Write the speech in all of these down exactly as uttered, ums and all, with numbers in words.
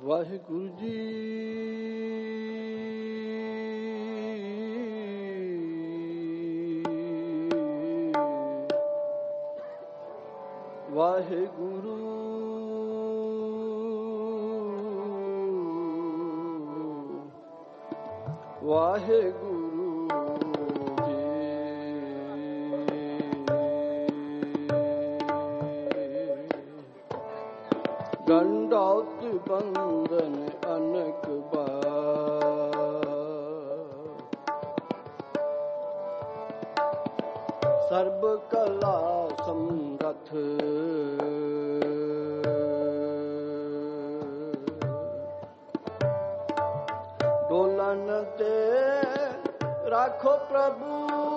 ਵਾਹਿਗੁਰੂ ਜੀ ਵਾਹਿਗੁਰੂ ਵਾਹਿਗੁਰੂ ਜੀ ਗੰਡਾਉਤ ਬੰਧਨ ਅਨਕ ਬਾਰ ਸਰਬ ਕਲਾ ਸਮਰਥ ਡੋਲਨ ਤੇ ਰਾਖੋ ਪ੍ਰਭੂ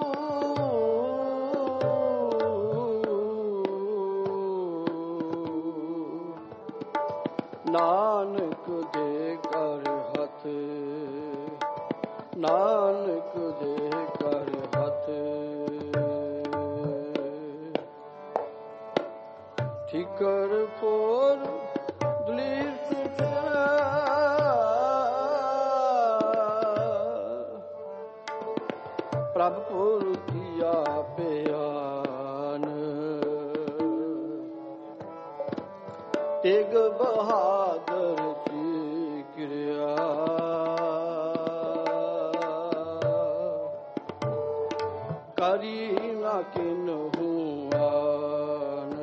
ਨਾਨਕ ਦੇ ਕਰ ਹੱਥ ਨਾਨਕ ਦੇ ਕਰ ਹੱਥ ਠਿਕਰ ਫੋਰ ਦਲੀਰ ਪ੍ਰਭ ਪੁਰ ਕੀਆ ਪਿਆਨ ਤੇਗ ਬਹਾਦਰ ਕੀ ਕਿਰਿਆ ਕਰੀ ਨਾ ਕਿਨਹੂ ਆਨ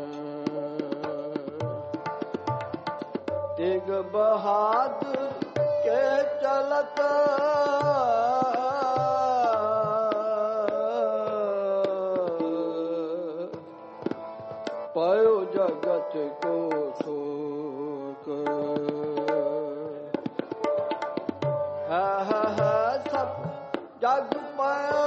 ਤੇਗ ਬਹਾਦਰ ਕੇ ਚਲਤ ਪਾਇਓ ਜਗਤ ਕੋ ਸ਼ੋਕ ਹਾ ਹਾ ਹਾ ਸਭ ਜਗ ਪਾਇਓ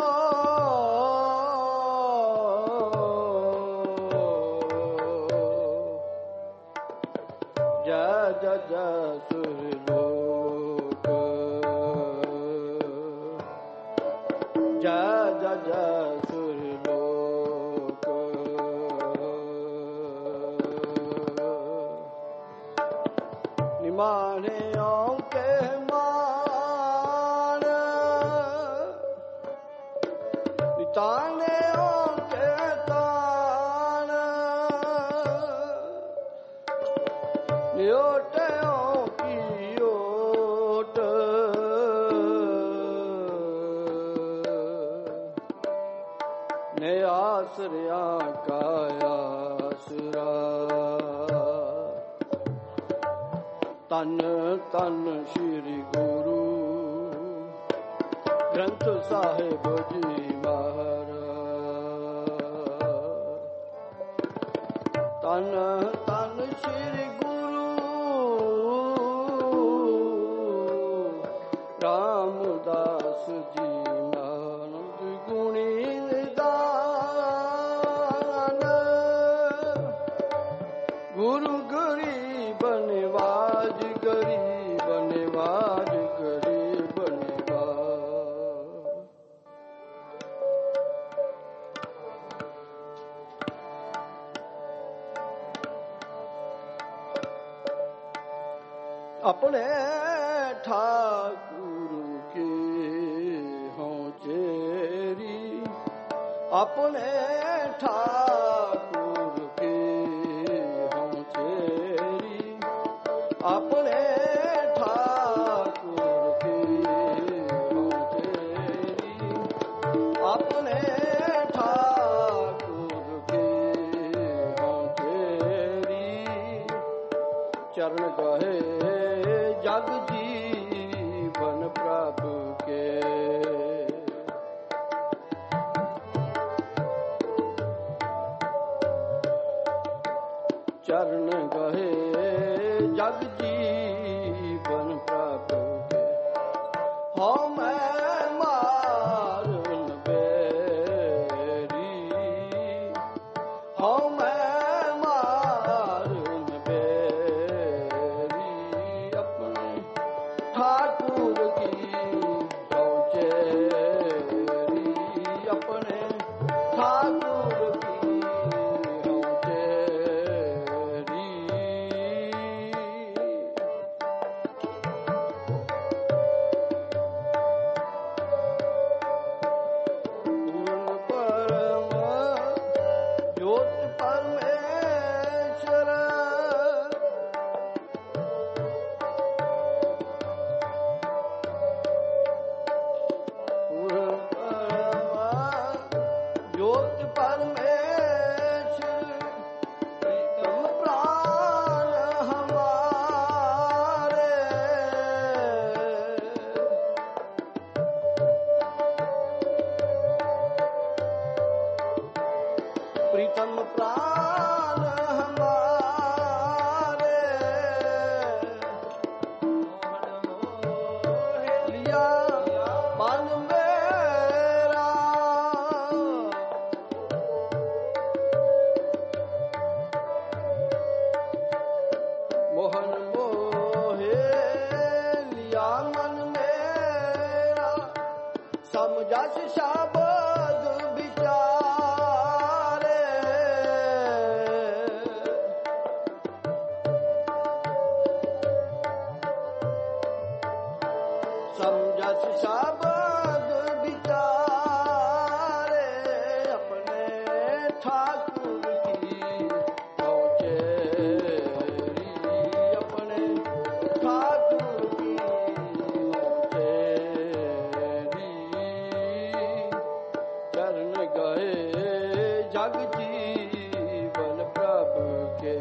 ਜੈ ਜੈ ਜੈ ਸੁਰ ਲੋਕ ਜੈ ਜੈ ਜੈ ਸੁਰ ਲੋਕ ਨਿਮਾਣਿਓ ਕੇ ਮਾਣ ਨਿਤਾਣਿਓ ਕੇ ਤਾਣ ਨਿਓਟਿਓ ਕੀ ਓਟ ਨੇ ਆਸਰਿਆ ਕਾ ਆਸਰਾ ਤਨ ਤਨ ਸ਼੍ਰੀ ਗੁਰੂ ਗ੍ਰੰਥ ਸਾਹਿਬ ਜੀ ਮਹਾਰਾਜ ਤਨ ਤਨ ਸ਼੍ਰੀ ਗੁਰੂ ਰਾਮਦਾਸ ਜੀ ਆਨੰਦ ਗੁਣੀ ਨਿਦਾਨ ਗੁਰੂ ਗਰੀਬ ਨਿਵਾਜ ਗਰੀਬ ਨਿਵਾਜ ਗਰੀਬ ਨਿਵਾਜ ਆਪਣੇ ਠਾਕੁਰ ਕੇ ਹੋਂ ਚੇਰੀ ਆਪਣੇ ਠਾਕੁਰ ਕੇ ਹੋਂ ਚੇਰੀ ਆਪਣੇ ਠਾਕੁਰ ਕੀ ਹੋਂ ਤੇਰੀ ਆਪਣੇ ਠਾਕੁਰ ਕੀ ਹੋਂ ਤੇਰੀ ਚਰਨ ਗਏ ਜਗ ਜੀਵਨ ਪ੍ਰਭ ਕੇ ਚਰਨ ਗਏ ਜਗ ਜੀਵਨ ਪ੍ਰਭ ਕੇ ਹਉ ਮੈਂ ਮਾਰਨ ਬੇਰੀ ਹਉ ਮੈਂ ਮਾਰਨ ਬੇਰੀ ਆਪਣੇ ਠਾਕੁਰ ਕੀ ਹਉ ਚੇਰੀ ਆਪਣੇ ਠਾਕੁਰ ਕੀ ਹਉ ਚੇਰੀ मन मोहे लिया मन मेरा, समझस शब्द विचारे, समझस शब्द विचारे, अपने ठाकुर की पहुँचेरी, अपने ठाकुर की पहुँचेरी, चरण गए जग जीवन प्रभु के,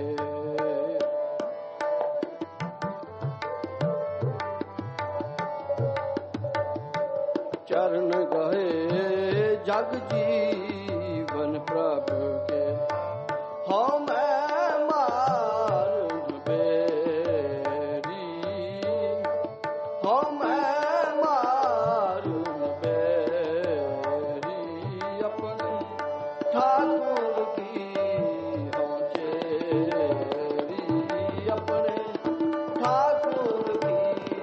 चरण गए जग जीवन प्रभु के, हाँ मैं मार्ग बेरी, हाँ मैं मार्ग बेरी, अपने ठाकुर की पहुँचेरी, अपने ठाकुर की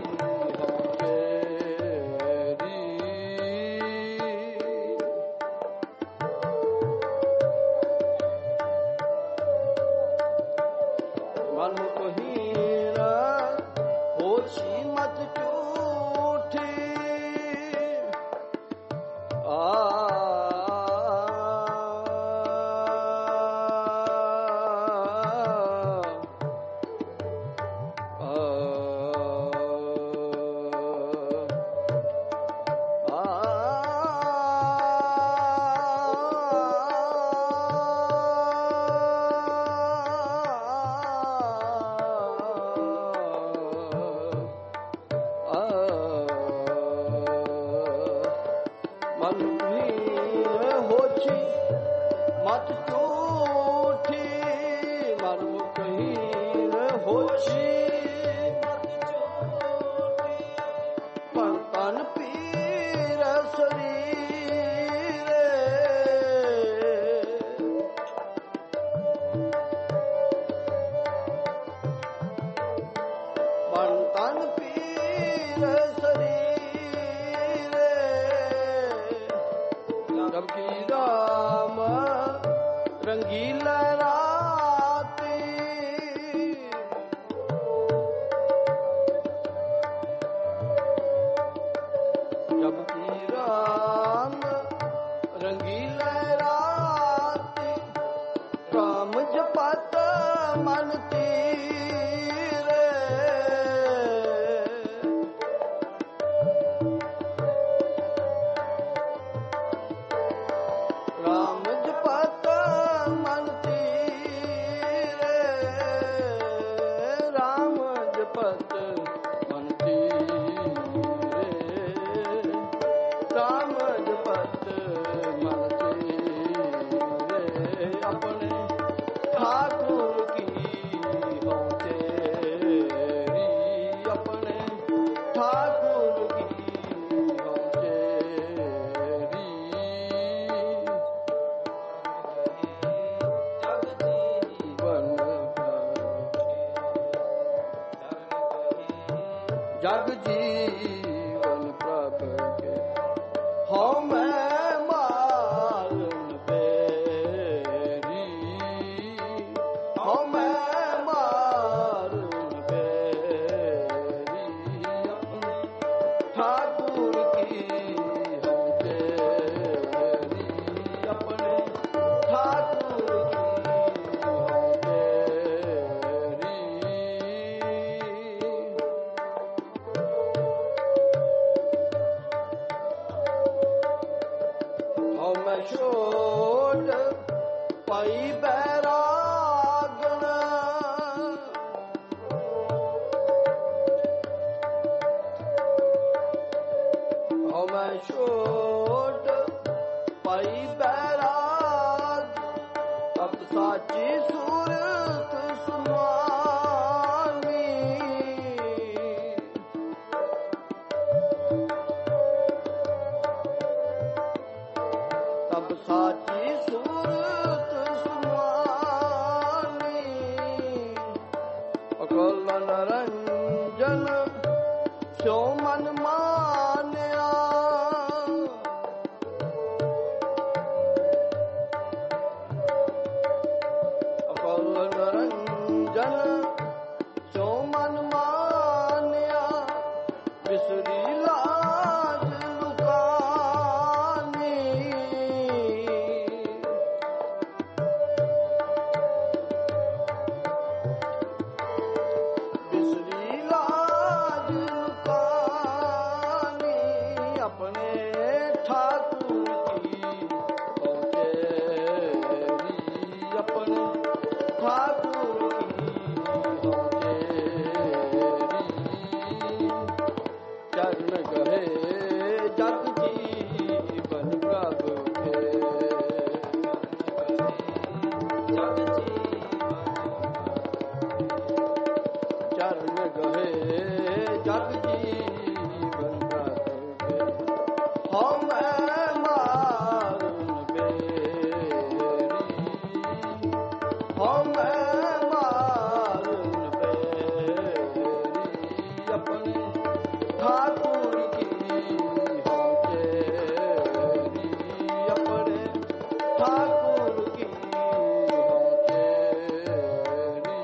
मन हीरा होशी मत झूठी, आ मत झूठी, मन हीर होशी तन पीर शरीर, मन तन पीर शरीर, जबकि राम रंगीला राती, जबकि राम रंगीला राती, राम जपत मन तीरे, राम जपत मन तीरे, राम जपत मन तीरे, राम जपत मन तीरे, अपने ठाकुर की पहुँचेरी, अपने ठाकुर की पहुँचेरी, जग जीवन प्रभु के, हाँ मैं मार्ग बेरी, हाँ मैं मार्ग बेरी, अपने ठाकुर की पहुँचेरी, अपने ठाकुर की पहुँचेरी। नरंजन स्यो मन मान्या अकल नरंजन स्यो मन मान्या बिसरी लाज लुकानी बिसरी लाज लुकानी अपने ठाकुर की औतेरी अपने ठाकुर की औतेरी चरण गहे जग जीवन प्रभु के चरण गहे जग जीवन प्रभु के हम मारुन बेरी हम मारुन बेरी अपने ठाकुर की होचेरी अपने ठाकुर की होचेरी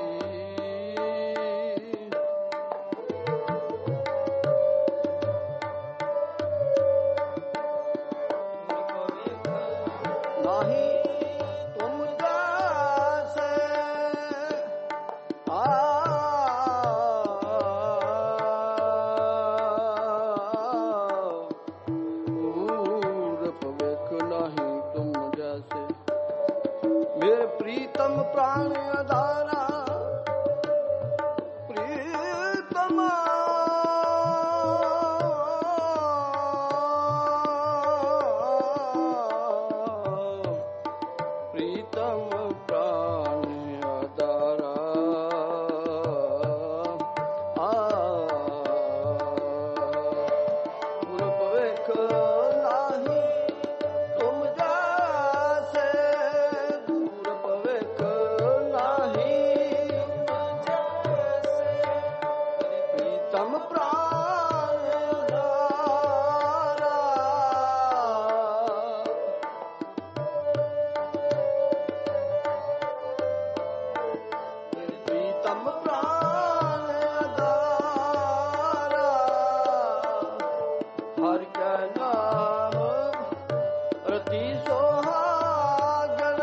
नाही तुम जैसे आ पूरब नहीं तुम जैसे मेरे प्रीतम प्राण अधारा प्रीतम प्रीतम प्राण अधारा आ पूरब नाही तुम जैसे दूर पविक नाही प्रीतम प्राण अधारा प्रीतम प्राण अधारा हर का नाम रति सोहागन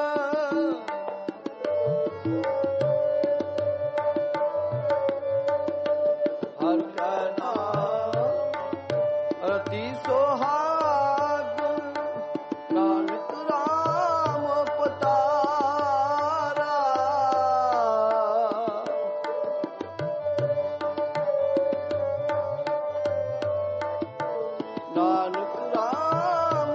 हर का नाम रति सोहागन नानक राम पतारा नानक राम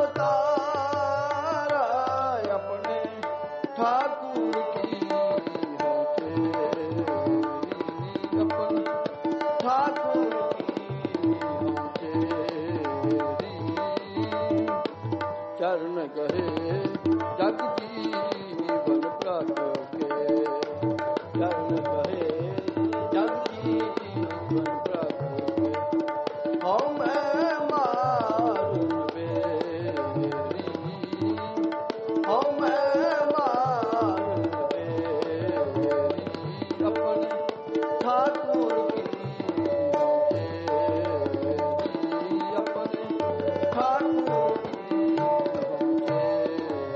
पतारा अपने ठाकुर की होचेरी अपने ठाकुर की होचेरी चरण गहे जग जीवन प्रभु के चरण गहे जग जीवन प्रभु के हम मारुन बेरी हम मारुन बेरी अपने ठाकुर की होचेरी अपने ठाकुर की होचेरी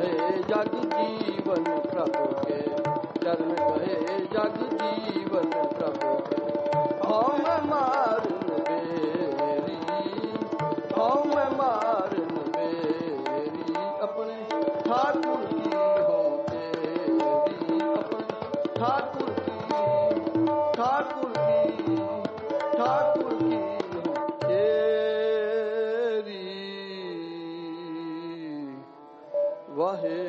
गए जग जीवन प्रभु के, चरण गए जग जीवन प्रभु के। हाँ मैं मारन बेरी, हाँ मैं मारन बेरी, अपने ठाकुर की हो तेरी, अपने ठाकुर की, ठाकुर की, ठाकुर की हो तेरी। वाहे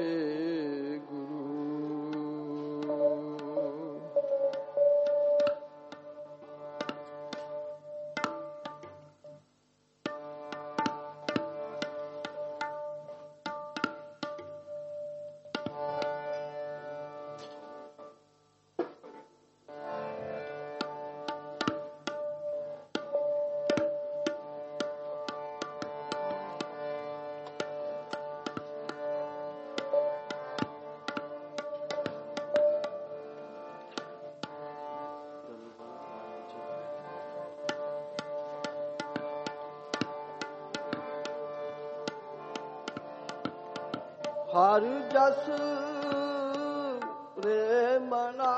हर जस रे मना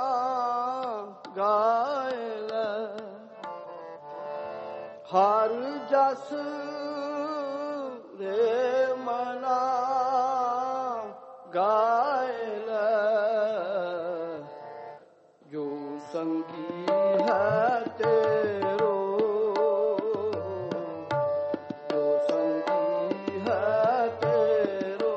गायल, हर जस रे मना गायल, जो संगी है तेरो, जो संगी है तेरो,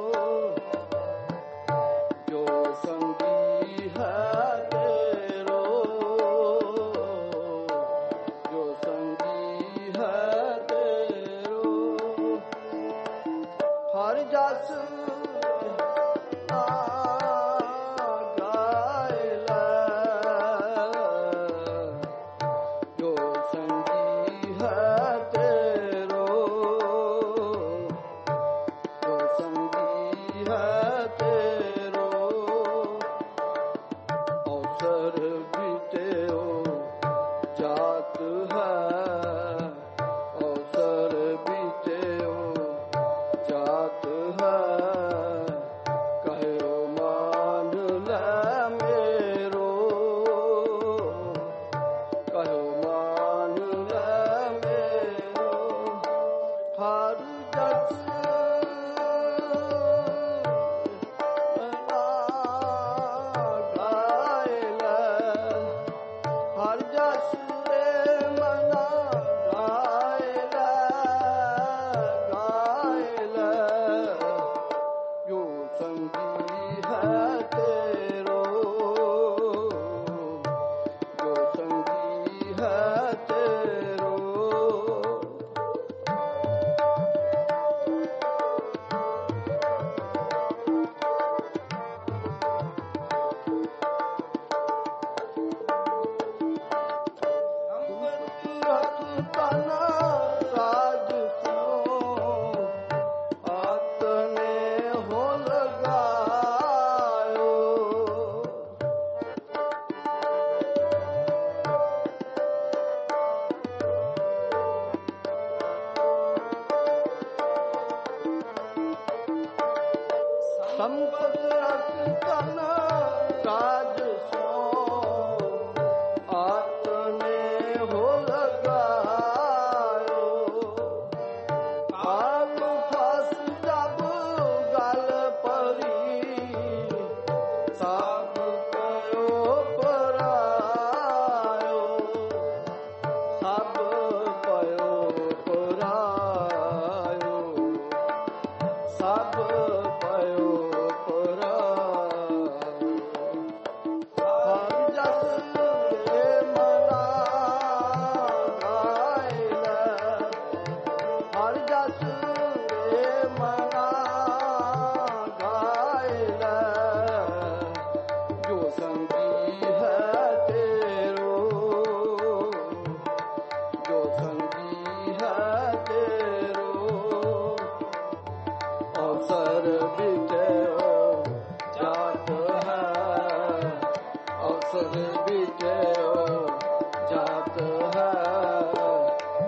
जो संगी है तेरो, जो संगी है तेरो। हर जस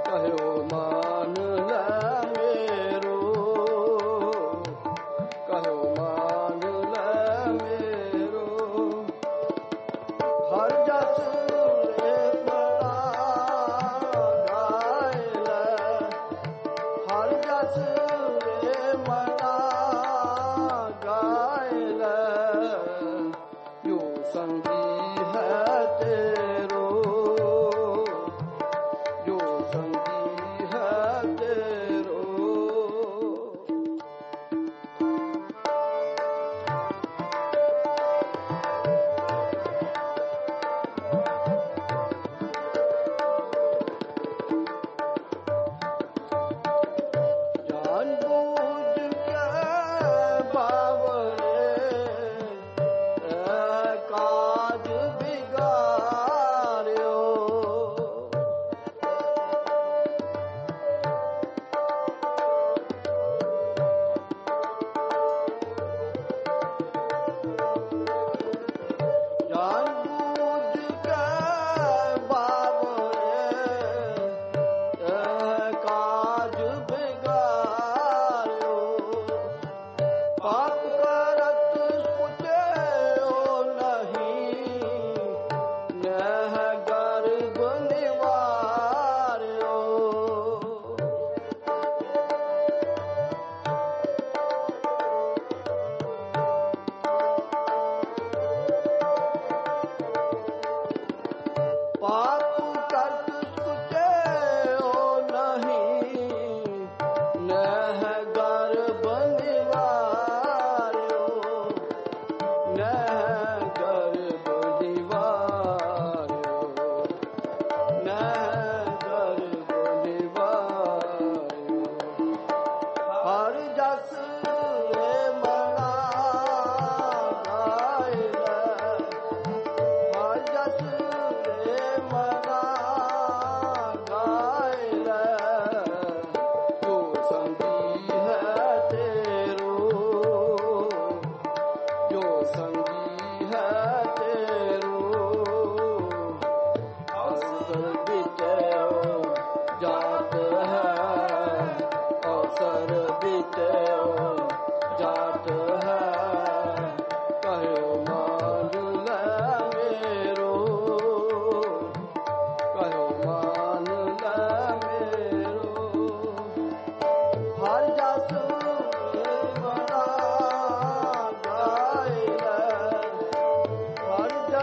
कहो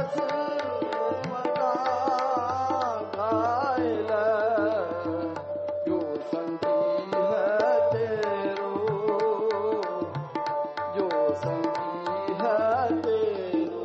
ਜਸ ਮਨਾ ਗਾਇ ਲੈ, ਜੋ ਸੰਗੀ ਹੈ ਤੇਰੋ, ਜੋ ਸੰਗੀ ਹੈ ਤੇਰੋ।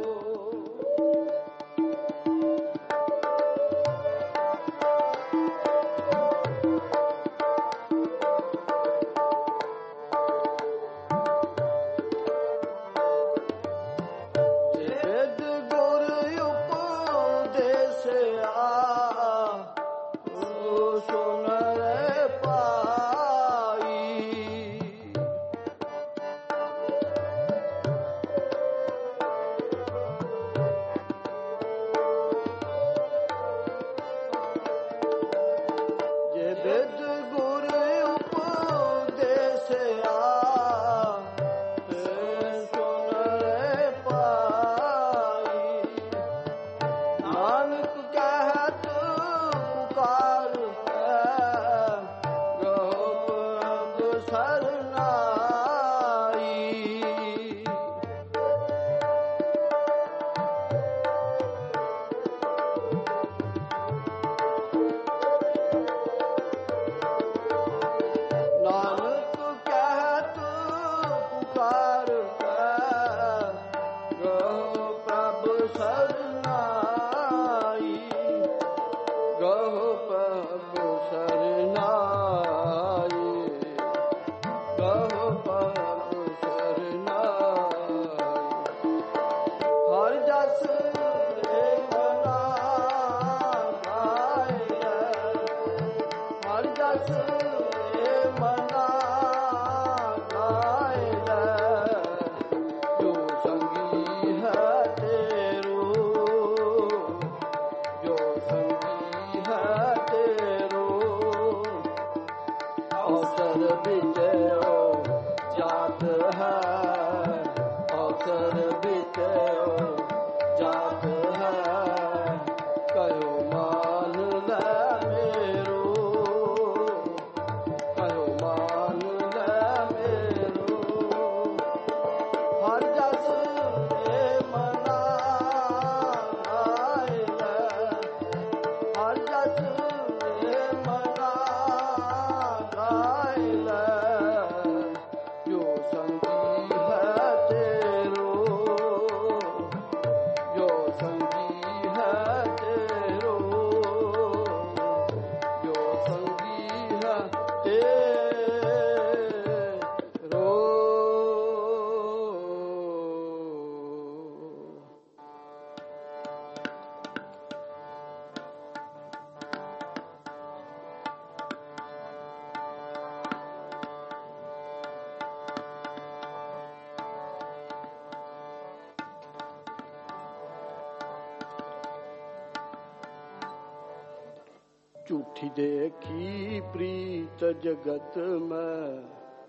ਝੂਠੀ ਦੇਖੀ ਪ੍ਰੀਤ ਜਗਤ ਮੈਂ,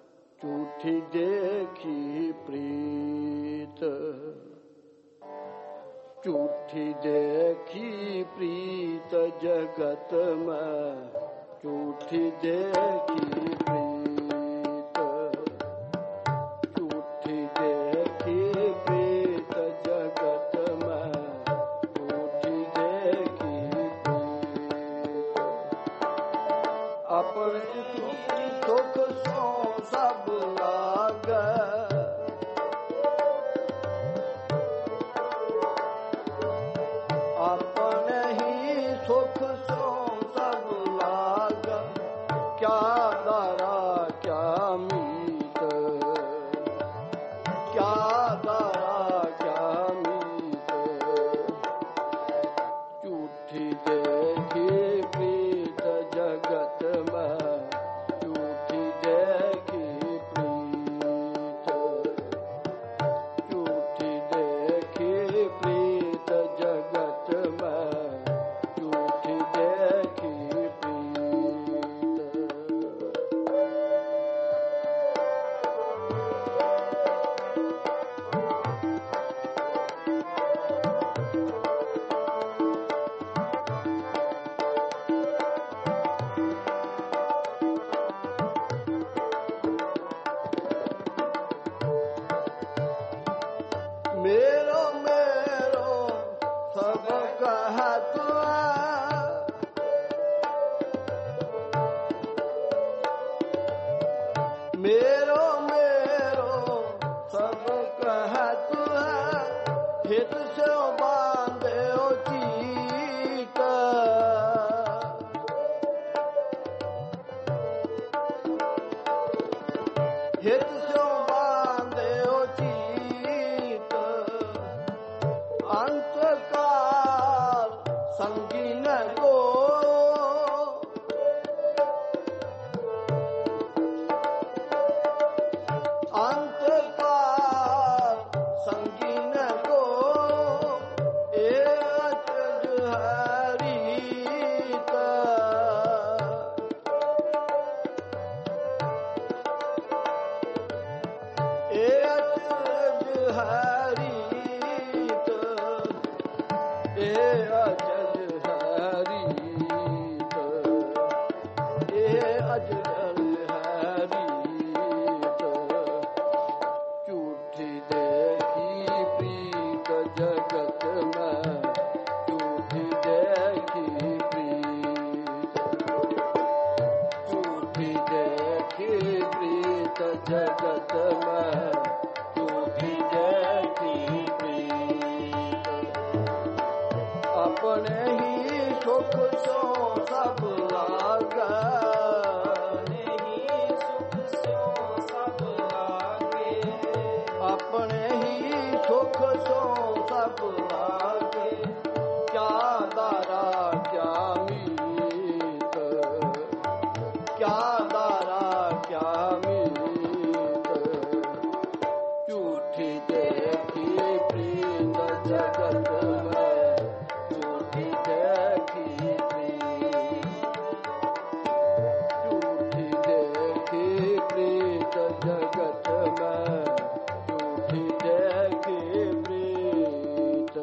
ਝੂਠੀ ਦੇਖੀ ਪ੍ਰੀਤ, ਝੂਠੀ ਦੇਖੀ ਪ੍ਰੀਤ ਜਗਤ ਮੈਂ, ਝੂਠੀ ਦੇਖੀ ਪ੍ਰੀਤ, ਝੂਠੀ ਦੇਖੀ ਪ੍ਰੀਤ ਜਗਤ ਮੈਂ, ਝੂਠੀ ਦੇਖੀ ਆਪਣੇ ਸੁਖ ਸੋ ਸਭ ਲਾਗੈ, ਆਪਣੇ ਹੀ ਸੁਖ ਸੋ ਸਭ ਲਾਗੈ, ਕਿਆ ਦਾਰਾ हित से बांधे चीत हित से बांधे चीत अंतकाल संगीन को अंतकाल संगीन को ए अचज हरीत ए अचज हरीत ए अचज हरीत ए अचज हरीत झूठी देखी प्रीत जगत में झूठी देखी प्रीत झूठी देखी प्रीत जगत में झूठी देखी प्रीत अपने ही सुख सो सब लागा अपने ही सुख सो सब लागे क्या दारा क्या मीत क्या दारा क्या मीत झूठी देखी प्रीत जगत में झूठी देखी प्रीत झूठी देखी प्रीत जगत में झूठी देखी प्रीत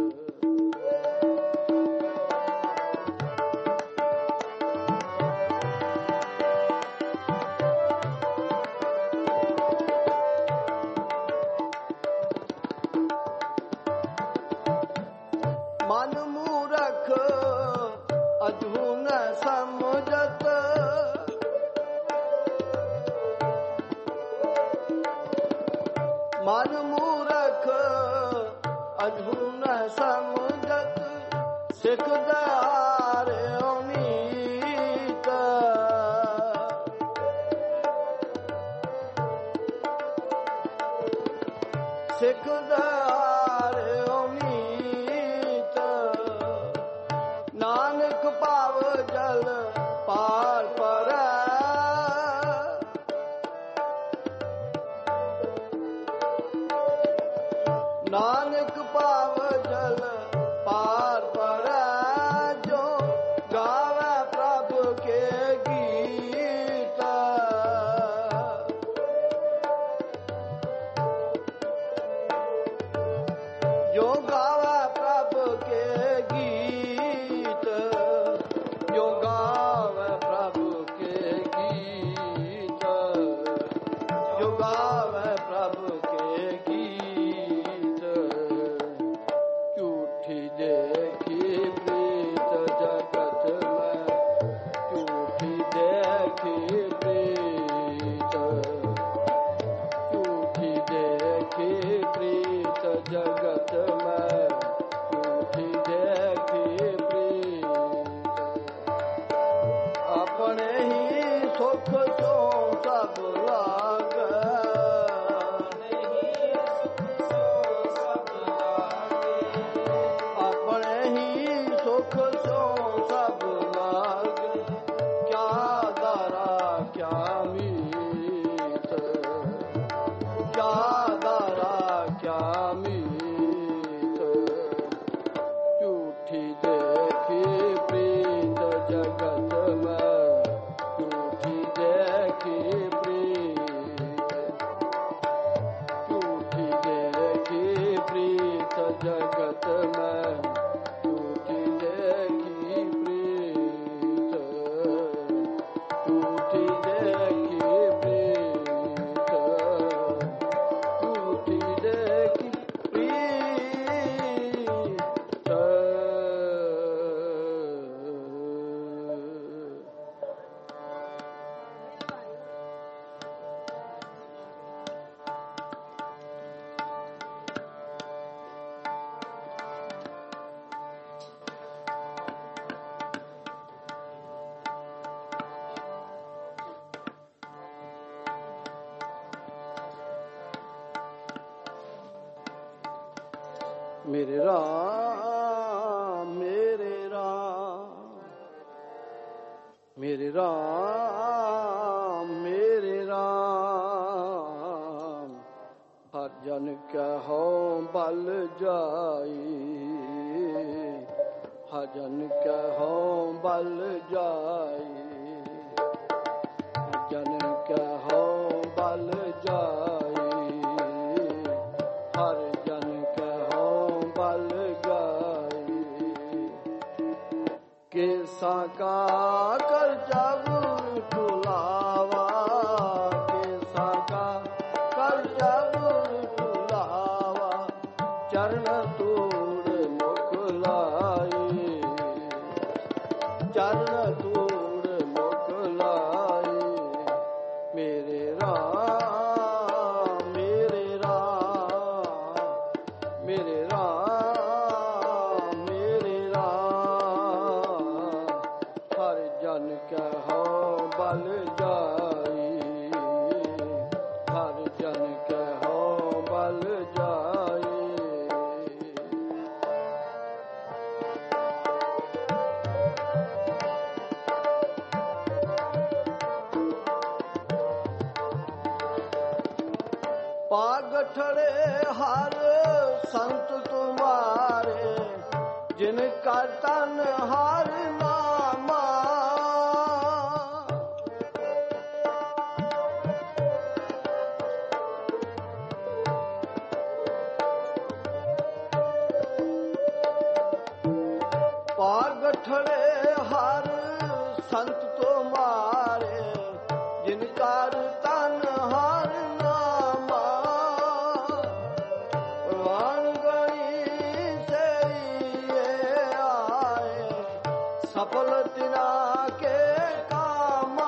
मन मूरख अधून समझत मन मूरख अधून समझत सिख दारे नीत सिख दारे नीत नानक पाव जल पार पर नानक पाव जल पार पर जो गावे प्रभु के गीत जो गावे प्रभु के गीत जो गावे प्रभु के गीत जो गावे प्रभु के गीत झूठी देखी प्रीत जगत में झूठी देखी प्रीत झूठी देखी प्रीत जगत में झूठी देखी प्रीत अपने ही सुख सो सब लागे अपने ही सुख सो सब लागे क्या दारा क्या मीत क्या दारा क्या मीत झूठी देखी प्रीत जगत में झूठी देखी प्रीत झूठी देखी प्रीत जगत में झूठी देखी प्रीत झूठी देखी प्रीत झूठी देखी प्रीत ਮੇਰੇ ਰਾਮ ਮੇਰੇ ਰਾਮ ਮੇਰੇ ਰਾਮ ਮੇਰੇ ਰਾਮ ਹਰ ਜਨ ਕਹੋ ਬਲ ਜਾਈ ਹਰ ਜਨ ਕਹੋ ਬਲ ਜਾਈ ਹਰ ਜਨ ਕਹੋ ਬਲ ਜਾਈ ਹਰ ਜਨ ਕਹੋ ਬਲ ਜਾਈ ਕੇਸਾ ਕਾ ਕਰ ਜਬ ਤੁਲਾਵਾ ਕੇਸਾ ਕਾ ਕਰ ਜਬ ਤੁਲਾਵਾ ਚਰਨ ਤੂੜ ਮੁਖ ਲਾਈ ਚਰਨ ਤੂੜ ਮੁਖ ਲਾਈ ਮੇਰੇ ਰਾਮ ਮੇਰੇ ਰਾਮ ਮੇਰੇ ਰਾਮ ਮੇਰੇ ਰਾਮ ਹਰ ਜਨ ਕਹੋ ਬਲ ਜਾਈ ਹਰ ਜਨ ਕਹੋ ਬਲ ਜਾਈ ਪਾਗਠੜੇ ਹਰ ਸੰਤ ਤੁਮਾਰੇ ਜਿਨ ਕਾ ਤਨ ਹਰ ਨਾਮਾ ਪਾਗਠੜੇ ਹਰ ਸੰਤ ਤੁਮਾਰੇ ਜਿਨ ਕਾ ਤਨ ਹਰ ਨਾਮਾ ਪ੍ਰਵਾਨ ਗਣੀ ਸਈਏ ਆਏ ਸਫਲ ਤਿਨਾ ਕੇ ਕਾਮਾ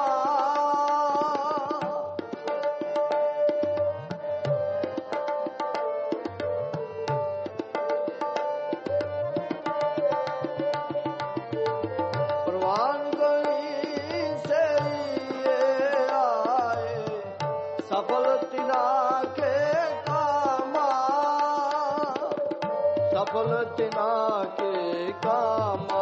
ਪ੍ਰਵਾਨ ਗਣੀ ਸਈਏ ਆਏ ਸਫਲ ਤਿਨਾ ਕੇ ਕਾਮਾ ਸਫਲ ਤਿਨਾ ਕੇ ਕਾਮਾ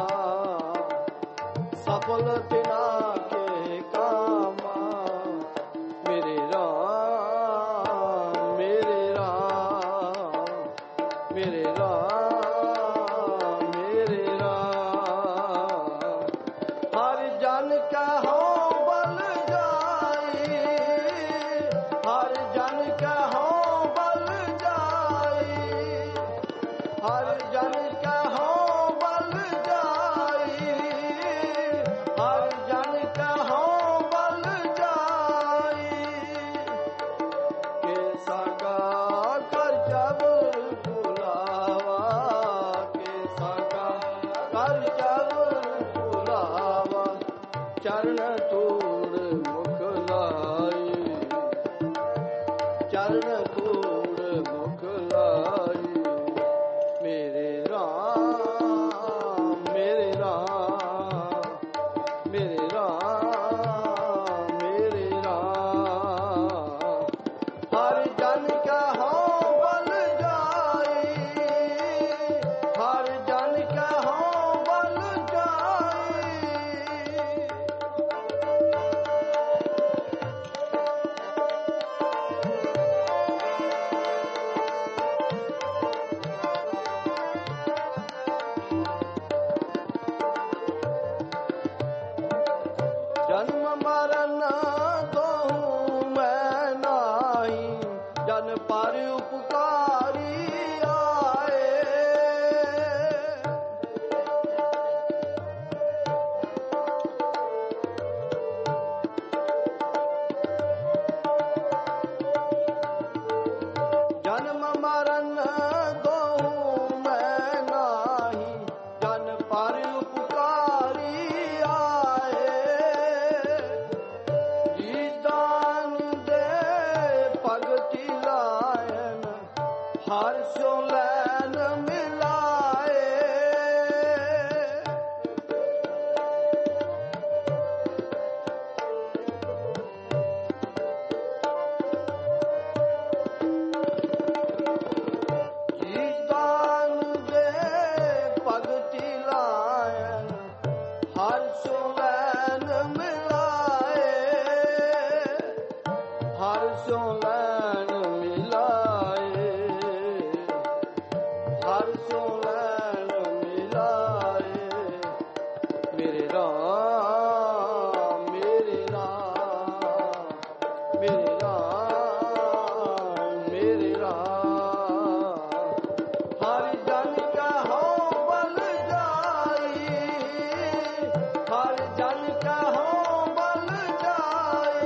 ਸਫਲ ਤਿਨਾ ਕੇ ਕਾਮਾ ਮੇਰੇ ਰਾਮ ਮੇਰੇ ਰਾਮ ਮੇਰੇ ਰਾਮ ਮੇਰੇ ਰਾਮ ਹਰ ਜਨ ਕਹੋ ਬਲ ਜਾਈ ਹਰ ਜਨ ਕਹੋ ਬਲ ਜਾਈ ਹਰ ਜਨ ਕਹੋ ਬਲ ਜਾਈ ਹਰ ਜਨ ਕਹੋ ਬਲ ਜਾਈ ਕੇਸਾ ਕਾ ਕਰ ਜਬ ਬੁਲਾਵਾ ਕੇਸਾ ਕਾ ਕਰ ਜਬ ਬੁਲਾਵਾ ਚਰਨ ਤੂੜ ਮੁਖ ਲਾਈ ਚਰਨ ਤੂੜ ਮੁਖ ਲਾਈ ਮੇਰੇ ਰਾਮ ਮੇਰੇ ਰਾਮ ਮੇਰੇ ਰਾਮ ਮੇਰੇ ਰਾਮ ਹਰ ਜਨ ਕਹੋ ਬਲ ਜਾਈ ਹਰ ਜਨ ਕਹੋ ਬਲ ਜਾਈ ਜਨਮ ਮਰਨ ਦੋਹੂ ਮੈਂ ਨਾਹੀ ਜਨ ਪਰ ਉਪਕਾਰੀ ਆਏ ਜਨਮ ਮਰਨ ਦੋਹੂ ਮੈਂ ਨਾਹੀ ਜਨ ਪਰ ਉਪਕਾਰੀ ਆਏ ਜੀ ਦਾਨ ਦੇ ਭਗਤੀ ਲਾਇਨ ਹਰ ਸੋ ਲੈਨ ਮਿਲਾਏ ਜੀ ਦਾਨ मेरे राम। हर जन का हो बल जाई, हर जन का हो बल जाई,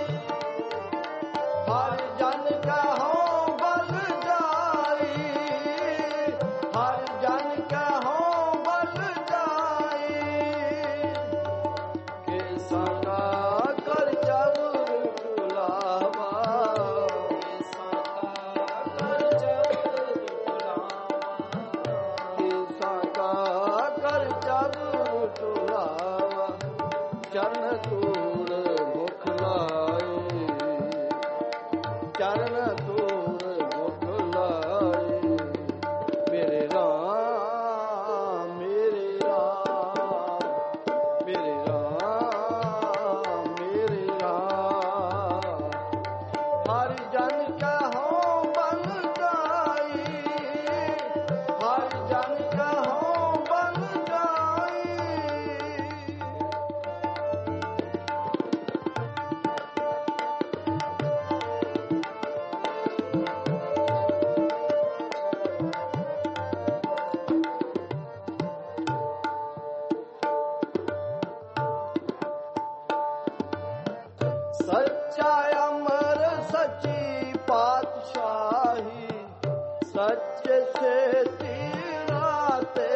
हर जन का हो बल जाई, हर जन का हो बल जाई। के संगा कर जरूर बुलावा, के संगा कर जरूर बुलावा, के संगा कर जरूर बुलावा। चरण तूर मुख लाए, चरण तूर मुख लाए। मेरे राम मेरे राम, मेरे राम मेरे राम। हर जन का हो बल जाई, हर जन का हो बल जाई। सच्चा अमर सच्ची पातशाही, सच से तीराते।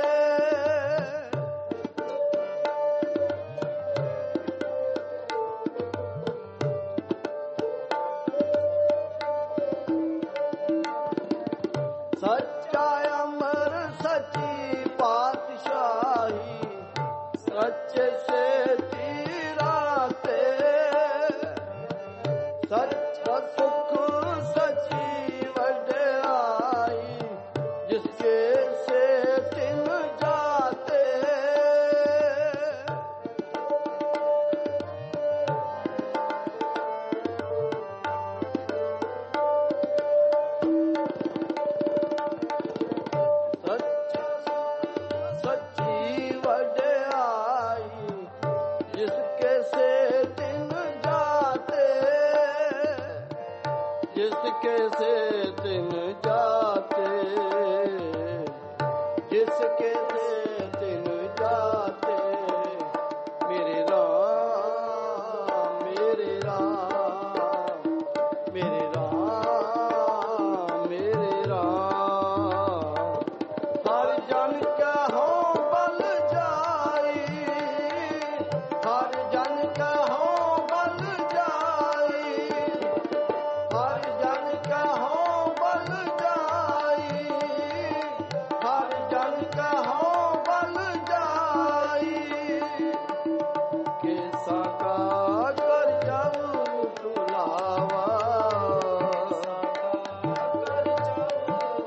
सच्चा अमर सच्ची पातशाही, सच से तीराते। सच सुख सची वड्याई, जिसके से तिन जाते। सच सच्ची वड्याई, जिसके से तिन जाते, जिसके से तिन जाते, जिसके से तिन जाते। मेरे राम मेरे राम, मेरे राम मेरे राम। हर जन का हो बल जाई, हर जन का हो बल जाई, हर जन का हो बल जाई, हर जन का हो बल जाई। के साका कर जरूर बुलावा, कर जरूर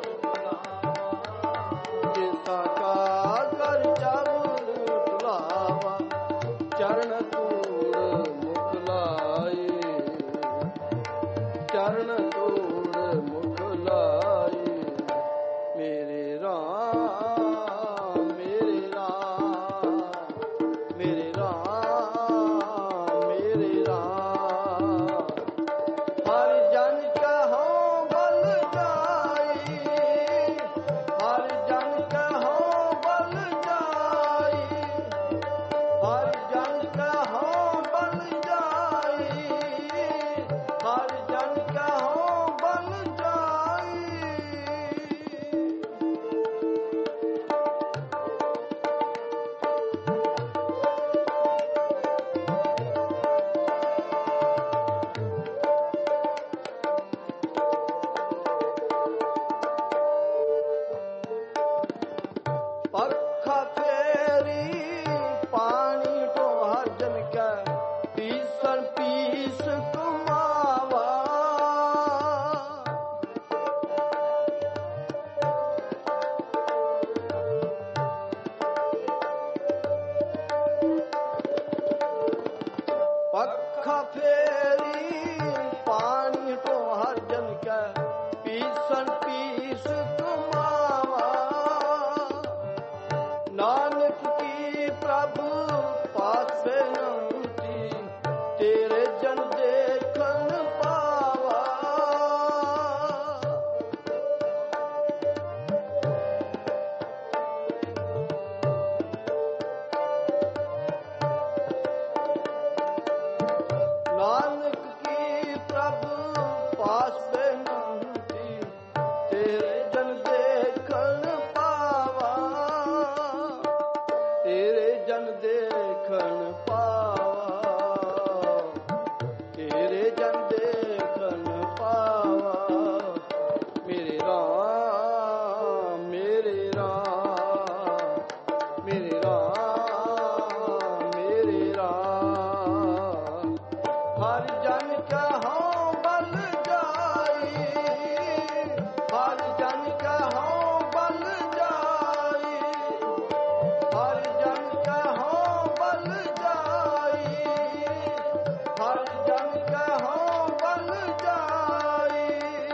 ਮੇਰੇ ਰਾਮ ਮੇਰੇ ਰਾਮ ਮੇਰੇ ਰਾਮ ਮੇਰੇ ਰਾਮ ਹਰ ਜਨ ਕਹੋ ਬਲ ਜਾਈ ਹਰ ਜਨ ਕਹੋ ਬਲ ਜਾਈ ਹਰ ਜਨ ਕਹੋ ਬਲ ਜਾਈ ਹਰ ਜਨ ਕਹੋ ਬਲ ਜਾਈ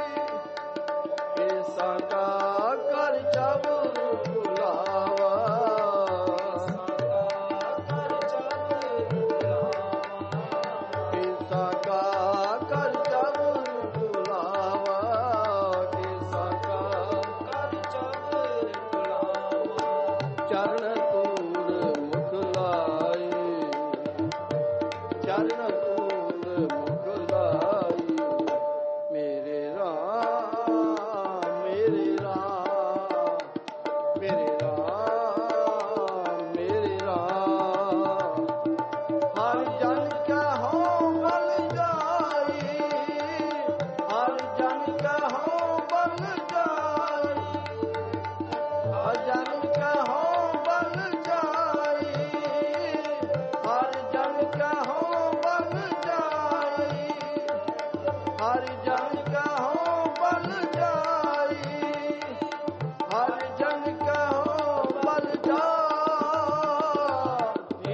ਕੇਸਾ ਕਾ ਕਰ ਜਬ ਬੁਲਾਵਾ ਕੇਸਾ ਕਾ ਕਰ ਜਬ ਬੁਲਾਵਾ ਕੇਸਾ ਕਾ ਕਰ ਜਬ ਬੁਲਾਵਾ ਚਰਨ ਤੂਰ ਮੁਖ ਲਾਈ ਚਰਨ ਤੂਰ ਮੁਖ ਲਾਈ ਮੇਰੇ ਰਾਮ ਮੇਰੇ ਰਾਮ ਮੇਰੇ ਰਾਮ ਮੇਰੇ ਰਾਮ ਹਰ ਜਨ ਕਹੋ ਬਲ ਜਾਈ ਹਰ ਜਨ ਕਹੋ ਬਲ ਜਾਈ ਹਰ ਜਨ ਕਹੋ ਬਲ ਜਾਈ ਹਰ ਜਨ ਕਹੋ ਬਲ ਜਾਈ ਹਰ ਜਨ ਕਹੋ ਬਲ ਜਾਈ ਹਰ ਜਨ ਕਹੋ ਬਲ ਜਾਈ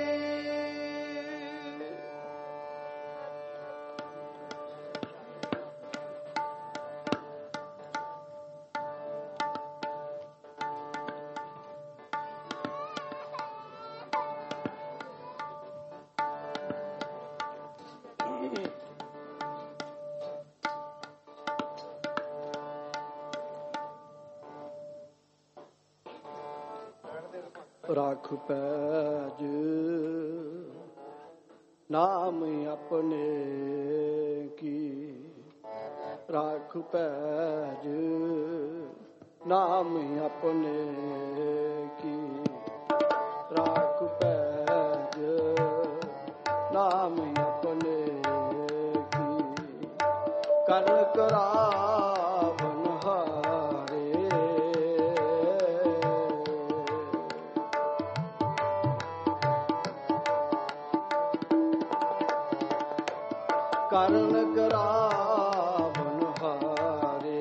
ਰੱਖ ਪੈਜ ਨਾਮ ਆਪਣੇ ਕੀ ਰੱਖ ਪੈਜ ਨਾਮ ਆਪਣੇ ਕੀ ਰੱਖ ਪੈਜ ਨਾਮ ਆਪਣੇ ਕੀ ਕਰਨ ਕਰਾਵਨ ਹਾਰੇ ਕਰਨ ਕਰਾਵਨ ਹਾਰੇ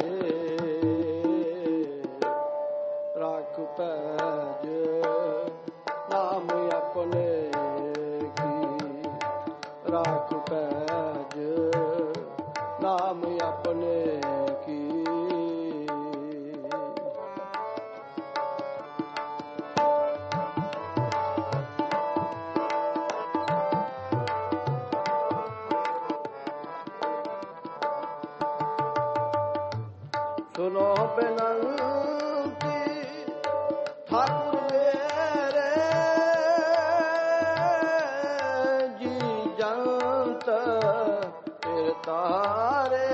ਰੱਖ ਪੈਜ ਨਾਮ ਆਪਣੇ ਕੀ ਰੱਖ ਪੈਜ ਨਾਮ ਆਪਣੇ ਕੀ ਸੁਨੋ ਬੇਨੰਤੀ ਠਾਕੁਰ ਮੇਰੇ ਜੀ ਜੰਤ ਤੇਰੇ ਤਾਰੇ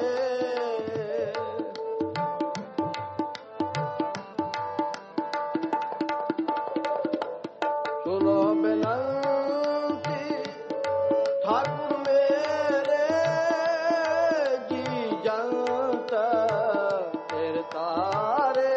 ਸੁਨੋ ਬੇਨੰਤੀ ਠਾਕੁਰ ਮੇਰੇ ਜੀ ਜੰਤ ਤੇਰੇ ਤਾਰੇ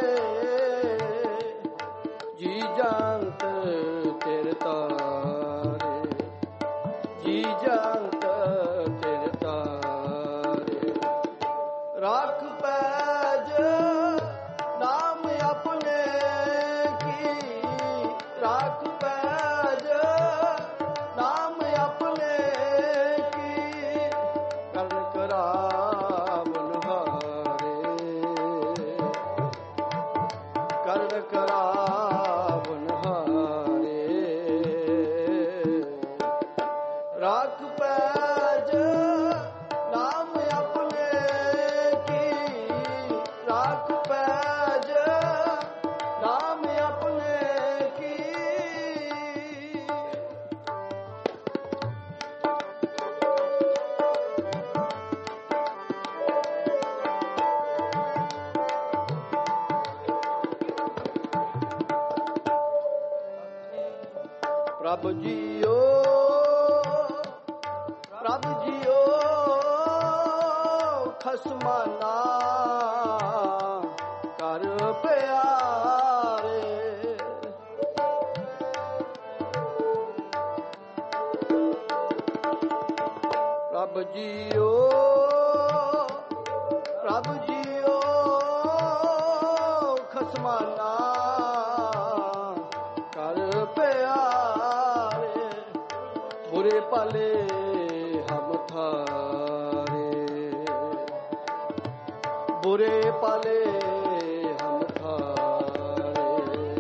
ਜੀ ਜੰਤ ਤੇਰੇ ਤਾਰੇ ਜੀ ਜੰਤ ਤੇਰੇ ਤਾਰੇ ਰੱਖ ਪੈਜ ਨਾਮ ਆਪਣੇ ਕੀ ਰੱਖ ਪੈਜ ਨਾਮ ਆਪਣੇ ਕੀ ਕਰਨ ਕਰਾਵਨ ਹਾਰੇ ਕਰਨ ਕਰਾਵਨ ਹਾਰੇ ਰੱਖ ਪੈਜ ਨਾਮ ਆਪਣੇ ਕੀ ਰੱਖ ਪੈਜ ਨਾਮ ਆਪਣੇ ਕੀ ਪ੍ਰਭ ਜੀਓ ਪ੍ਰਭ ਜੀਓ ਖਸਮਾਨਾ ਪ੍ਰਭ ਜੀਓ ਪ੍ਰਭ ਜੀਓ ਖਸਮਾਨਾ ਕਰ ਪਿਆਰੇ ਬੁਰੇ ਭਲੇ ਹਮ ਥਾਰੇ ਬੁਰੇ ਭਲੇ ਹਮ ਥਾਰੇ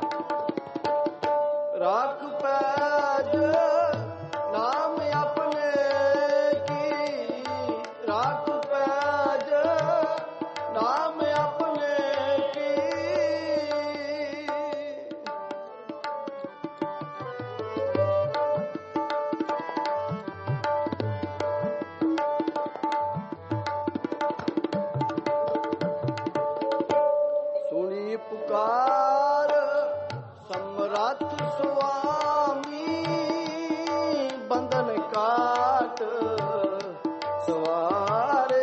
ਰਾਖ ਪੈਜ ਨਾਮ ਆਪਣੇ ਕੀ ਰਾਖ ਪੈਜ ਨਾਮ ਆਪਣੇ ਕੀ ਸੁਣੀ ਪੁਕਾਰ ਸਮਰੱਥ ਸੁਆਮੀ ਬੰਧਨ ਕਾਟ ਸਵਾਰੇ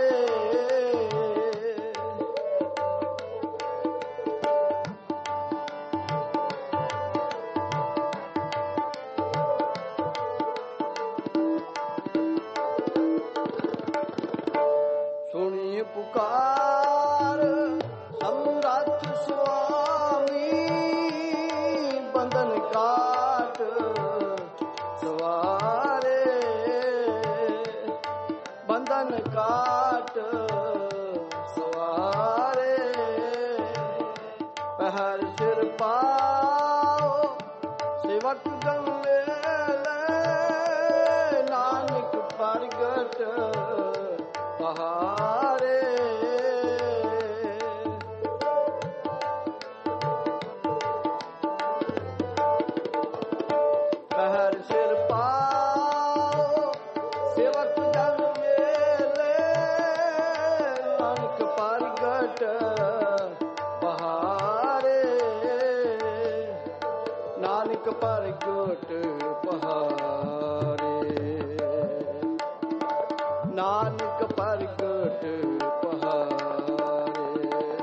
ਸੁਣੀ ਪੁਕਾਰ ਸਮਰੱਥ ਸੁਆਮੀ ਬੰਧਨ ਕਾਟ ਸਵਾਰੇ ਬੰਧਨ ਕਾਟ ਸਵਾਰੇ ਪਹਿਰ ਸਿਰ ਪਾਓ ਸੇਵਕ ਗੰਗੇ ਨਾਨਕ ਪ੍ਰਗਟ ਪਹਾਰੇ ਪਹਿਰ ਸਿਰ ਪਾਓ ਸੇਵਕ ਜਨ ਮੇਲੇ ਨਾਨਕ ਪ੍ਰਗਟ ਪਹਾਰੇ ਨਾਨਕ ਪ੍ਰਗਟ ਪਹਾਰੇ ਨਾਨਕ ਪ੍ਰਗਟ ਪਹਾਰੇ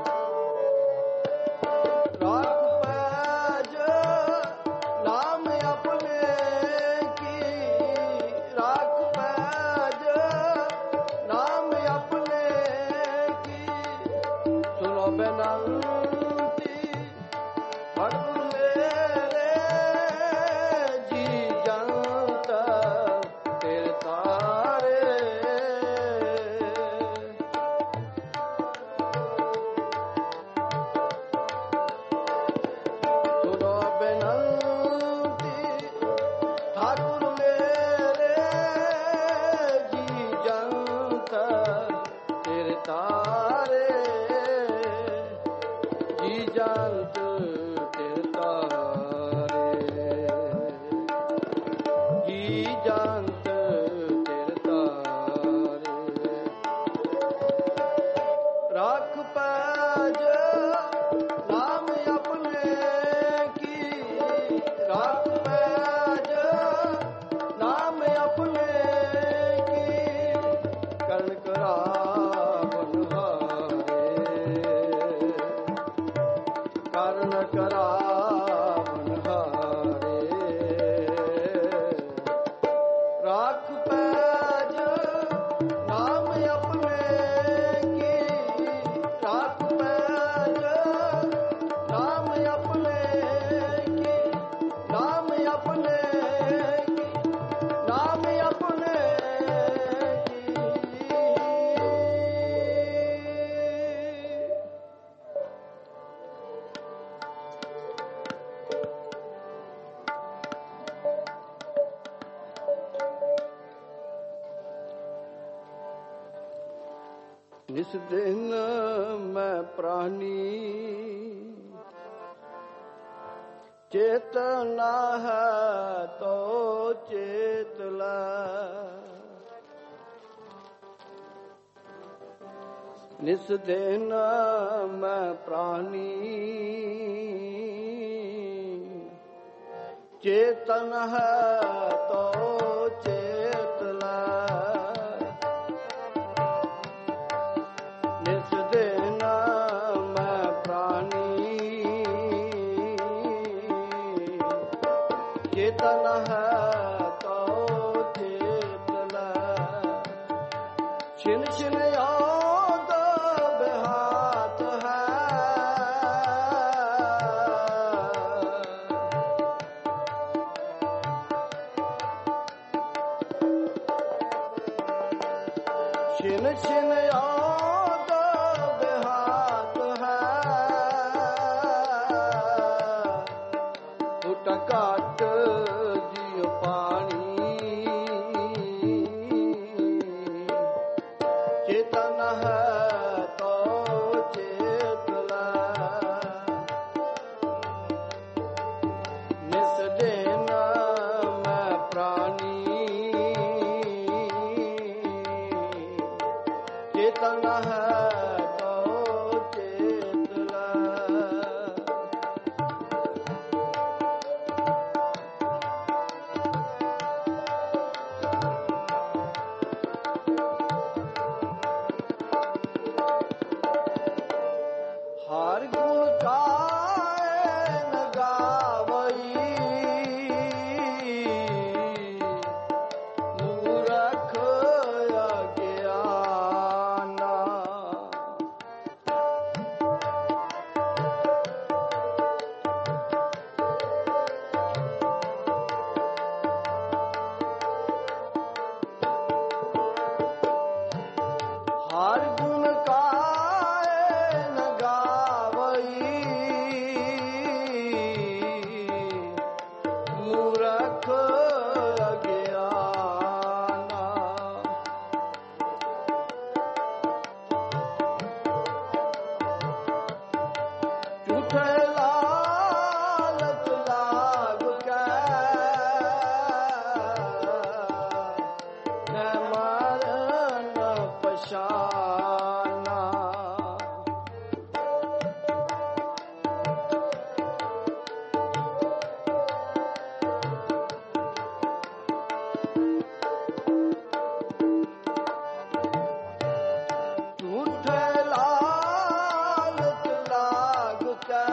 ਰਾਖ ਪੈਜ ਨਾਮ ਆਪਣੇ ਕੀ ਰਾਖ ਪੈਜ ਨਾਮ ਆਪਣੇ ਕੀ ਸੁਨੋ ਬੇਨੰਤੀ ਠਾਕੁਰ ਮੇਰੇ ਜੀ ਜੰਤ ਤੇਰੇ ਤਾਰੇ ਸੁਨੋ ਬੇਨੰਤੀ ਠਾਕੁਰ ਮੇਰੇ ਜੀ ਜੰਤ ਤੇਰੇ ਤਾਰੇ ਜੀ ਜੰਤ ਤੇਰੇ ਤਾਰੇ ਜੀ ਜੰਤ ਤੇਰੇ ਤਾਰੇ ਰਾਖ ਪੈਜ ਨਾਮ ਆਪਣੇ ਕੀ ਰਾਖ ਪੈਜ ਨਾਮ ਆਪਣੇ ਕੀ ਕਰਨ ਕਰਾਵਨ ਹਾਰੇ ਕਰਨ ਕਰਾਵਨ ਹਾਰੇ ਰਾਖ ਪੈਜ ਨਾਮ ਆਪਣੇ ਕੀ ਰਾਖ ਪੈਜ ਨਾਮ ਆਪਣੇ ਕੀ ਨਾਮ ਆਪਣੇ ਕੀ ਨਾਮ ਆਪਣੇ ਕੀ ਨਿਸ ਦਿਨ ਮੈਂ ਪ੍ਰਾਨੀ ਚੇਤਨਾ ਹੈ ਤੋ ਚੇਤ ਲੈ ਨਿਸ ਦਿਨ ਮੈਂ ਪ੍ਰਾਨੀ ਚੇਤਨ ਹੈ ਤੋ ਚੇਤ ਲੈ ਨਿਸ ਦਿਨ ਮੈਂ ਪ੍ਰਾਨੀ ਚੇਤਨ ਹੈ ਤੋ ਚੇਤ ਲੈ छिन छिन याद देहात है, फुट काट जियो पानी, चेतन है तो चेत लै, निस दिन मैं प्राणी, चेतन है तो चेत लै। हर गुण गाए न गावई, मूरख अज्ञाना, हर गुण गाए न गावई, मूरख अज्ञाना, झूठे लालच लाग कै, न मरन पशाना, झूठे लालच लाग कै,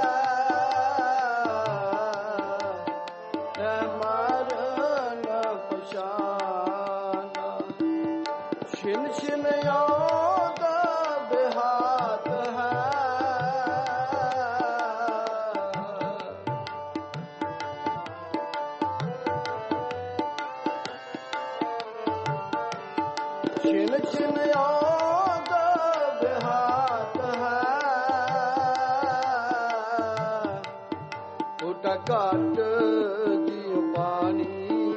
न मरन पशाना, छिन छिन याद देहात है, छिन छिन याद देहात है, फुट काट जियो पानी,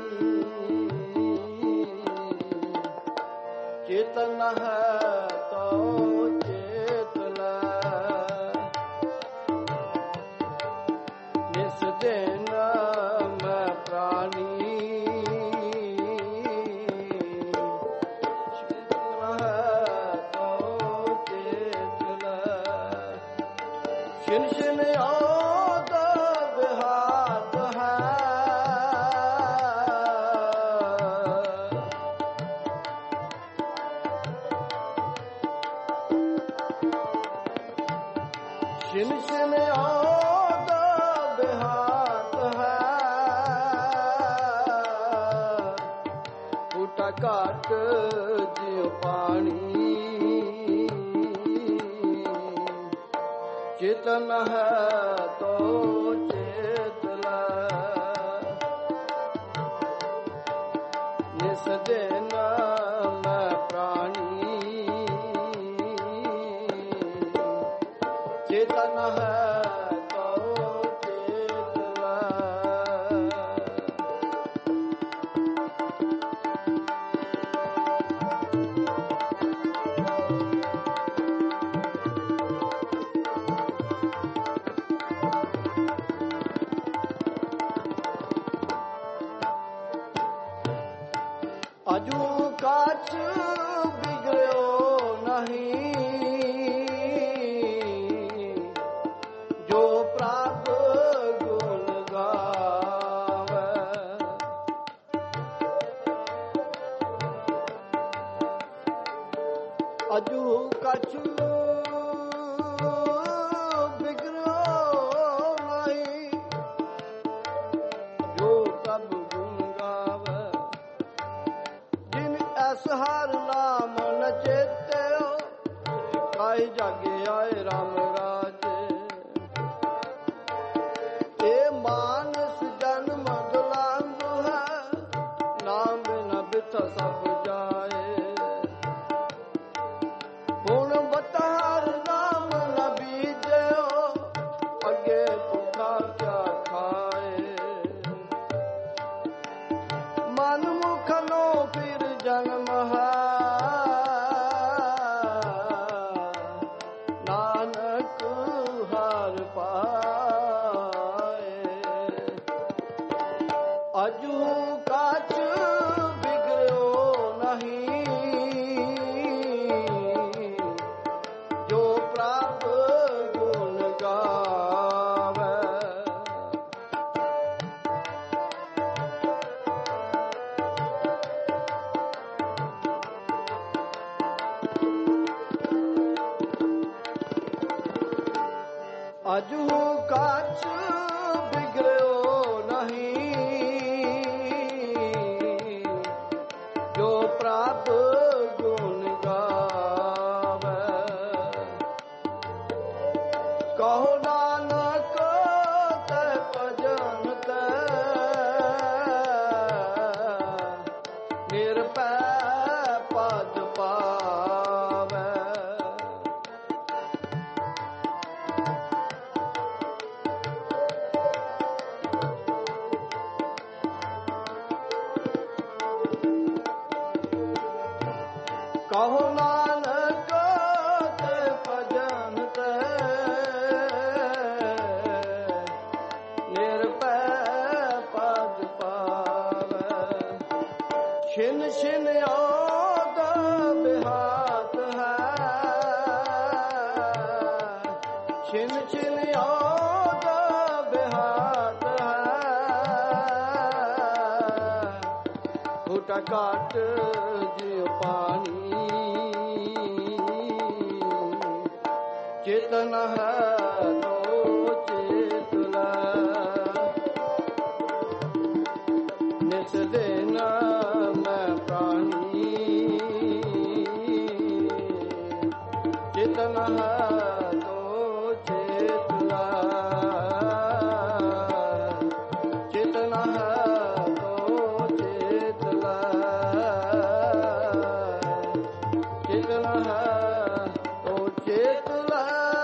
चेतन है तो चेत लै, निस दिन मैं प्राणी, चेतन है तो चेत लै, छिन छिन याद देहात है, छिन छिन याद देहात है, फुट काट जियो पानी, चेतन है तो चेत लै, निस दिन मैं प्राणी, चेतन है तो चेत लै। अजू काच बिगड़ो नहीं, जो प्राप गुण गावे, अजू काच बिगड़ो नहीं, जो प्रभ गुण गावे, हर नाम न चेते हो, काई जागे आए राम राजे, ए मानस जन्म दुलांग है, नाम बिन बिथ सब जाए, ਨਾਨਕ ਹਾਰ ਪਾਏ। ਅਜੂ ਕਾਚ ਬਿਗੜਿਓ ਨਹੀਂ, ਜੋ ਪ੍ਰਭ ਗੁਣ ਗਾਵੇ। ਅਜੂ ਕਾਚ ਬਿਗੜਿਓ ਨਹੀਂ, ਜੋ ਪ੍ਰਭ ਗੁਣ ਗਾਵੇ। ਕਹੋ ਨਾਨਕ ਤੇ ਭਜਨ ਤੇ ਨਿਰਭੈ ਪਦ ਪਾਵੇ। ਕਹੋ ਨਾਨਕ ਤੇ ਭਜਨ ਤੇ ਨਿਰਭੈ ਪਦ ਪਾਵੇ। ਛਿਨ ਛਿਨ ਔਦ ਬਿਹਾਤ ਹੈ, ਛਿਨ ਛਿਨ ਔਦ ਬਿਹਾਤ ਹੈ। ਘੁਟਾ ਘਾਟ ਜਿਉ ਪਾਣੀ, ਚੇਤਨ ਹੈ ਤੋ ਚੇਤ ਲੈ। ਨਿਤ ਦਿਨ ਮੈਂ ਪ੍ਰਾਣੀ, ਚੇਤਨ ਹੈ ਤੋ ਚੇਤ ਲੈ। ਚੇਤਨ ਹੈ ਤੋ ਚੇਤ ਲੈ। ਚੇਤਨ ਹੈ ਤੋ ਚੇਤ ਲੈ।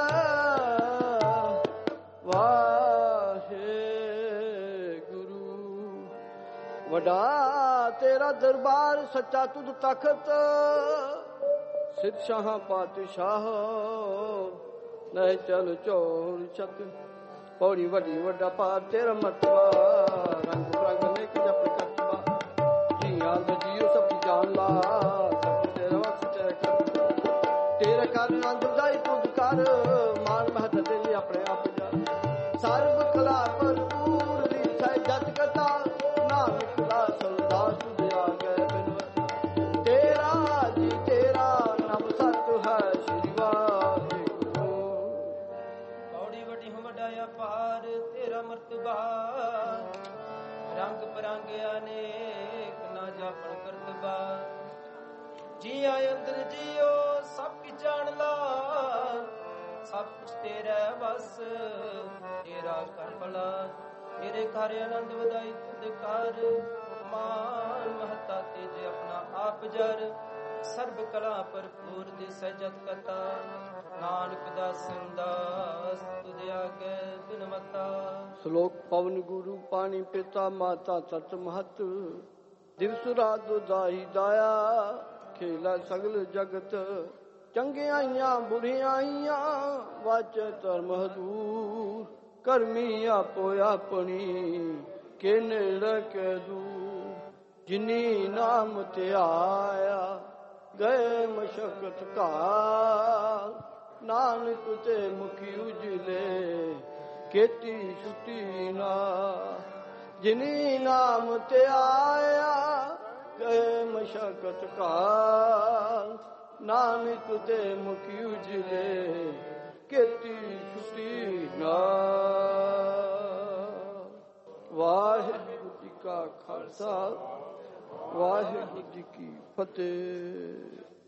ਵਾਹਿਗੁਰੂ। ਵੱਡਾ ਤੇਰਾ ਦਰਬਾਰ ਸੱਚਾ ਤੁਧ ਤਖਤ, ਸਿੱਧ ਸ਼ਾਹਾਂ ਪਾਤਸ਼ਾਹ ਨਹੀਂ ਚਲ ਚੋਰ ਛਤ। ਪੌੜੀ ਵੱਡੀ ਵੱਡਾ ਪਾਰ ਤੇਰਾ ਮਰਤਬਾ, ਰੰਗ ਰੰਗ ਨੇਕ ਜਪ ਕਰਤਬਾ। ਜੀਆਂ ਦਾ ਜੀਓ ਸਭ ਜਾਣ ਲਾ, ਸਭ ਤੇਰਾ ਵਸ ਤੇਰੇ ਕਰ। ਤੇਰੇ ਕਰ ਆਨੰਦ ਦਾਈ ਤੁਧ ਕਰ, ਮਾਨ ਮਹਤ ਤੇਰੇ ਆਪਣੇ ਆਪ ਜਾ। ਸਰਬ ਕਲਾ ਭਰਪੂਰ ਰੀਸੈ ਜਤ ਕਤਾ, ਨਾਨਕ ਦਾਸ ਸਦਾ ਤੁਧ ਆਗੇ ਬਿਨਵਤ। ਤੇਰਾ ਜੀ ਤੇਰਾ ਨਭ ਸਤ ਹੈ ਸ਼੍ਰੀ ਵਾਹਿਗੁਰੂ। ਪੌੜੀ ਵੱਡੀ ਵੱਡਾ ਅਪਾਰ ਤੇਰਾ ਮਰਤਬਾ, ਰੰਗ ਬਰੰਗ ਅਨੇਕ ਨਾ ਜਾਪਣ ਕਰਤਬਾ। ਜੀਆਂ ਅੰਦਰ ਜੀਓ ਸਭ ਕੀ ਜਾਣ ਲਾ, ਸਭ ਕੁਛ ਤੇਰਾ ਬਸ ਤੇਰਾ ਕਰ ਭਲਾ। ਤੇਰੇ ਘਰ ਆਨੰਦ ਵਧਾਈ ਤੁਧ ਕਰ, ਮਾਨ ਮਹਤਾ ਤੇਜ ਆਪਣਾ ਆਪ ਜਰ। ਸਰਬ ਕਲਾ ਭਰਪੂਰ ਦਿਸੈ ਜਤ ਕਤਾ, ਨਾਨਕ ਦਾਸਨ ਦਾਸ ਤੁਧ ਆਗੇ ਬਿਨਮਤਾ। ਸ਼ਲੋਕ ਪਵਨ ਗੁਰੂ ਪਾਣੀ ਪਿਤਾ ਮਾਤਾ ਤਤ ਮਹਤ। ਦਿਵਸ ਰਾਤ ਦੁਦਾਈ ਦਾਇਆ, ਖੇਲਾ ਸਗਲ ਜਗਤ। ਚੰਗਿਆਈਆਂ ਬੁਰੀਆਈਆਂ ਵਾਚੈ ਧਰਮ ਹਦੂਰ। ਕਰਮੀ ਆਪੋ ਆਪਣੀ ਕੇ ਨੇੜੇ ਕੇ ਦੂਰ। ਜਿਨੀ ਨਾਮ ਧਿਆਇਆ ਗਏ ਮਸ਼ਕਤ ਘਾਲ। ਨਾਨਕ ਤੇ ਮੁਖੀ ਉਜਲੇ ਕੀਤੀ ਛੁੱਟੀ ਨਾ। ਜਿਨੀ ਨਾਮ ਧਿਆਇਆ ਗਏ ਮਸ਼ਕਤ ਘਾਲ। ਨਾਨਕ ਤੇ ਮੁਖੀ ਉਜਲੇ ਕੀਤੀ ਛੁੱਟੀ ਨਾ। ਵਾਹਿਗੁਰੂ ਜੀ ਕਾ ਖਾਲਸਾ, ਵਾਹਿਗੁਰੂ ਜੀ ਕੀ ਫਤਿਹ।